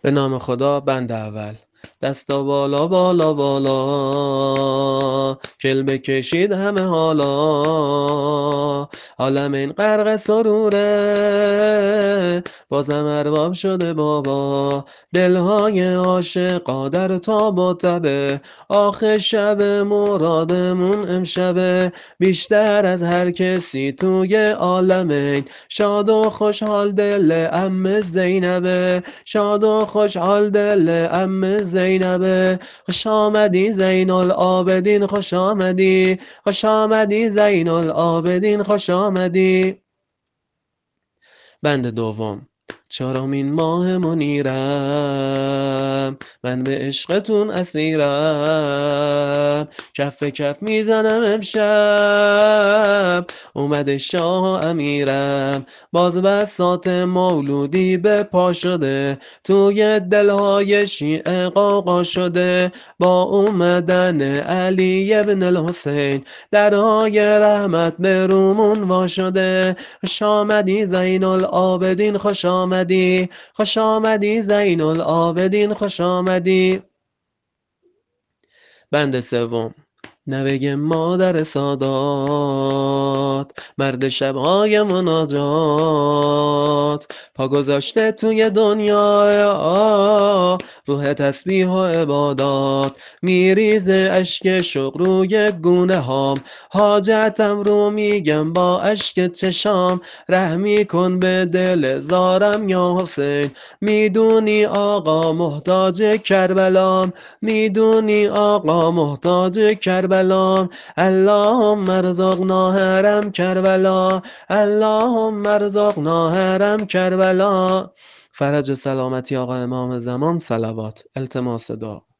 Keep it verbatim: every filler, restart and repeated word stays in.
به نام خدا. بند اول. دستا بالا بالا بالا، کل بکشید همه حالا، عالم این غرق سروره، بازم ارباب شده بابا، دلهای عاشقا در تاب و تبه، آخه شب مرادمون امشبه، بیشتر از هر کسی توی عالمین، شاد و خوشحال دل عم زینبه، شاد و خوشحال دل عم زینبه. خوش آمدی زین العابدین، خوش آمدی، خوش آمدی زین العابدین، خوش آمدی. بند دوم. چهارمین ماه منیرم، من به عشقتون اسیرم، کف کف میزنم امشب، اومده شاه و امیرم، باز بساط مولودی به پا شده، توی دلهای شیعه قاقا شده، با اومدن علی ابن الحسین، درهای رحمت به رومون وا شده. خوش آمدی زین العابدین، خوش آمدی، خوش آمدی زین العابدین، خوش آمدی. بند سوم. نوه مادر سادات، مرد شبهای مناجات، پا گذاشته توی دنیا، روح تسبیح و عبادات، میریزه اشک شوق روی گونه هام، حاجتم رو میگم با اشک چشام، رحمی کن به دل زارم یا حسین، میدونی آقا محتاج کربلام، میدونی آقا محتاج کربلام. اللهم ارزقنا هرم کربلا، اللهم ارزقنا هرم کربلا. فرج و سلامتی آقا امام زمان صلوات. التماس دعا.